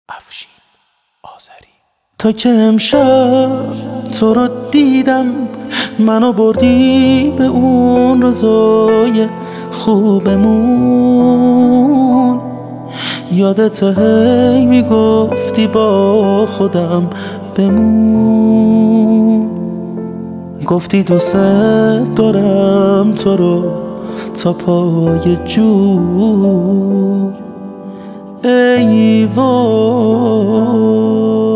افشین آذری. تا که امشب تو رو دیدم، منو بردی به اون روزای خوبمون. یادت هی میگفتی با خودم بمون، گفتی دوست دارم تو رو تا پای جو. ای وای،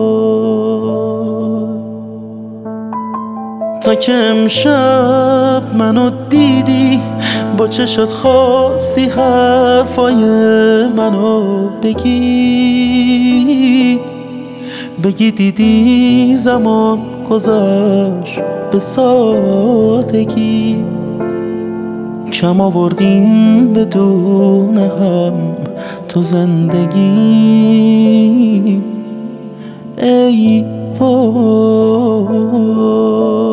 تا که امشب منو دیدی، با چشات خواستی حرفای منو بگی دیدی زمان گذشت به سادگی. کم آوردیم بدون هم تو زندگی. ای وای،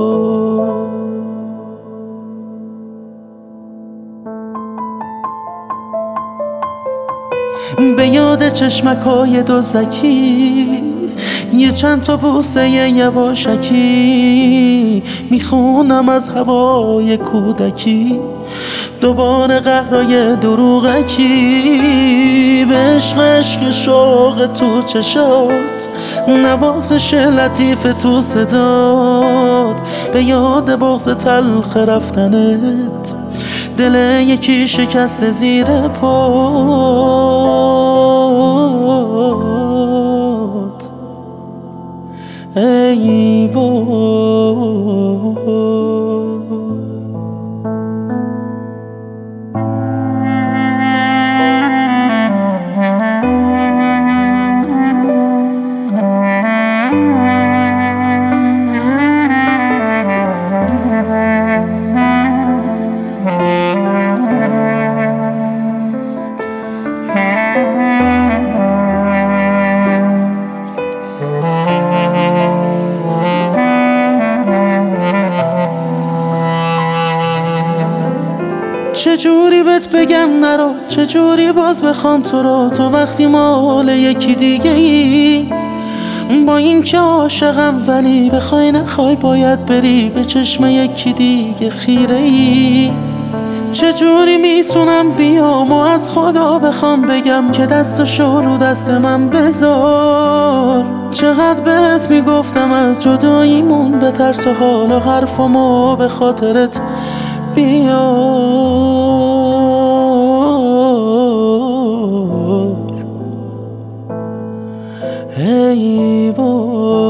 به یاد چشمکای دزدکی، یه چند تا بوسه یواشکی، میخونم از هوای کودکی دوباره قهرای دروغکی. به عشق شوق تو چشات، نوازش لطیف تو صدات، به یاد بغض تلخ رفتنت، دل یکی شکست زیر پات. ای وای، چجوری بهت بگم نرو، چجوری باز بخوام تو رو، تو وقتی مال یکی دیگه ای. با این که عاشقم ولی بخوای نخوای باید بری، به چشم یکی دیگه خیره ای. چجوری میتونم بیام و از خدا بخوام بگم که دستشو رو دست من بذار. چقدر بهت میگفتم از جداییمون بترس و حالا حرفمو به خاطرت بیار. ای وای.